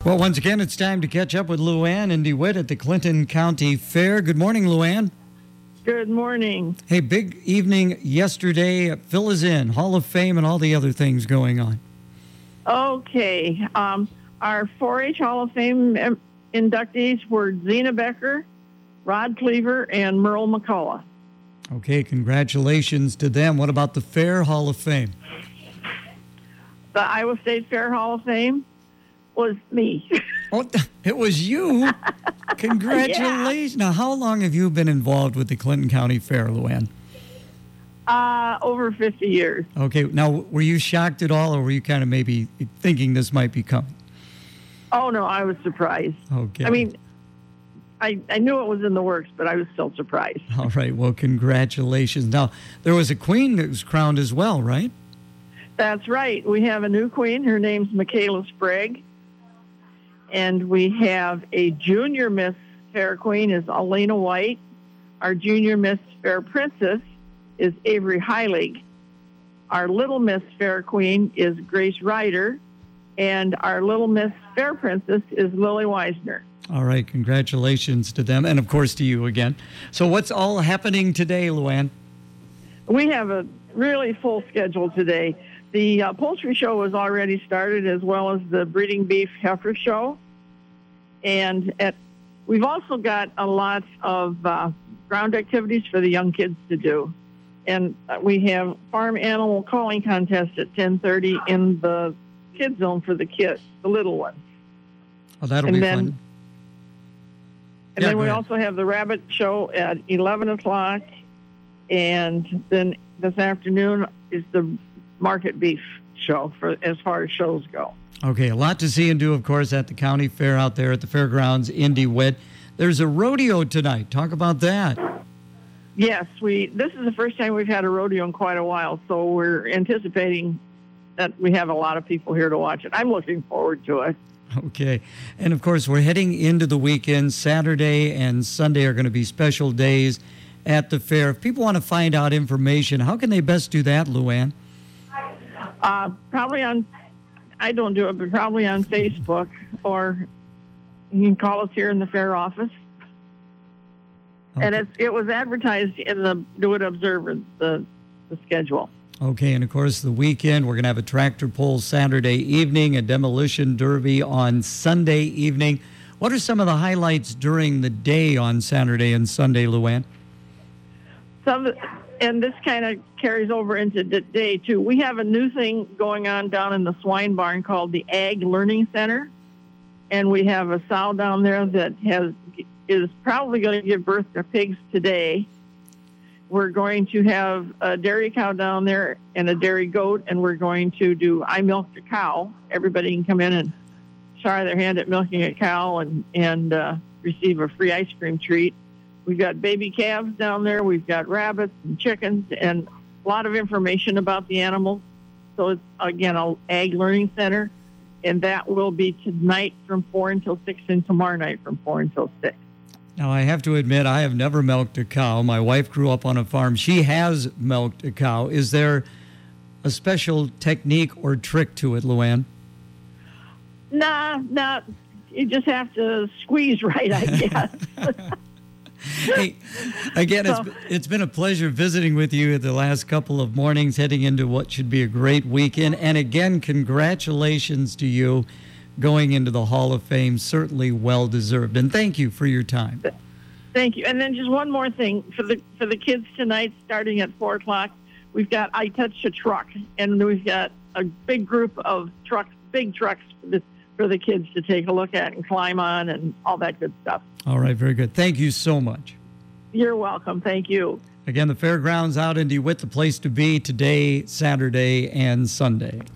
Well, once again, it's time to catch up with Luann and DeWitt at the Clinton County Fair. Good morning, Luann. Good morning. Hey, big evening yesterday. Fill us in. Hall of Fame and all the other things going on. Okay. Our 4-H Hall of Fame inductees were Zena Becker, Rod Cleaver, and Merle McCullough. Okay, congratulations to them. What about the Fair Hall of Fame? The Iowa State Fair Hall of Fame was me. Oh, it was you? Congratulations. Yeah. Now, how long have you been involved with the Clinton County Fair, Luann? Over 50 years. Okay, now, were you shocked at all, or were you kind of maybe thinking this might be coming? Oh, no, I was surprised. Okay. I mean, I knew it was in the works, but I was still surprised. All right, well, congratulations. Now, there was a queen that was crowned as well, right? That's right. We have a new queen. Her name's Michaela Sprague. And we have a junior Miss Fair Queen is Elena White. Our junior Miss Fair Princess is Avery Heilig. Our little Miss Fair Queen is Grace Ryder. And our little Miss Fair Princess is Lily Weisner. All right, congratulations to them. And, of course, to you again. So what's all happening today, Luann? We have a really full schedule today. The poultry show has already started, as well as the breeding beef heifer show. And we've also got a lot of ground activities for the young kids to do. And we have farm animal calling contest at 10:30 in the kids zone for the kids, the little ones. Oh, that'll be fun. And then we also have the rabbit show at 11 o'clock. And then this afternoon is the market beef show for as far as shows go. Okay, a lot to see and do, of course, at the county fair out there at the fairgrounds in DeWitt. There's a rodeo tonight. Talk about that. Yes, this is the first time we've had a rodeo in quite a while, so we're anticipating that we have a lot of people here to watch it. I'm looking forward to it. Okay. And, of course, we're heading into the weekend. Saturday and Sunday are going to be special days at the fair. If people want to find out information, how can they best do that, Luann? Probably on, I don't do it, but probably on Facebook, or you can call us here in the fair office. Okay. And it was advertised in the DeWitt Observer, the schedule. Okay, and of course the weekend, we're going to have a tractor pull Saturday evening, a demolition derby on Sunday evening. What are some of the highlights during the day on Saturday and Sunday, Luann? And this kind of carries over into the day, too. We have a new thing going on down in the swine barn called the Ag Learning Center. And we have a sow down there that is probably going to give birth to pigs today. We're going to have a dairy cow down there and a dairy goat, and we're going to do I Milked a Cow. Everybody can come in and try their hand at milking a cow and receive a free ice cream treat. We've got baby calves down there. We've got rabbits and chickens and a lot of information about the animals. So it's, again, an Ag Learning Center, and that will be tonight from 4 until 6 and tomorrow night from 4 until 6. Now, I have to admit, I have never milked a cow. My wife grew up on a farm. She has milked a cow. Is there a special technique or trick to it, Luann? Nah. You just have to squeeze right, I guess. Hey, again, it's been a pleasure visiting with you the last couple of mornings, heading into what should be a great weekend. And again, congratulations to you going into the Hall of Fame. Certainly well-deserved. And thank you for your time. Thank you. And then just one more thing. For the kids tonight, starting at 4 o'clock, we've got I Touched a Truck. And we've got a big group of big trucks for the kids to take a look at and climb on and all that good stuff. All right, very good. Thank you so much. You're welcome. Thank you. Again, the fairgrounds out in DeWitt, the place to be today, Saturday, and Sunday.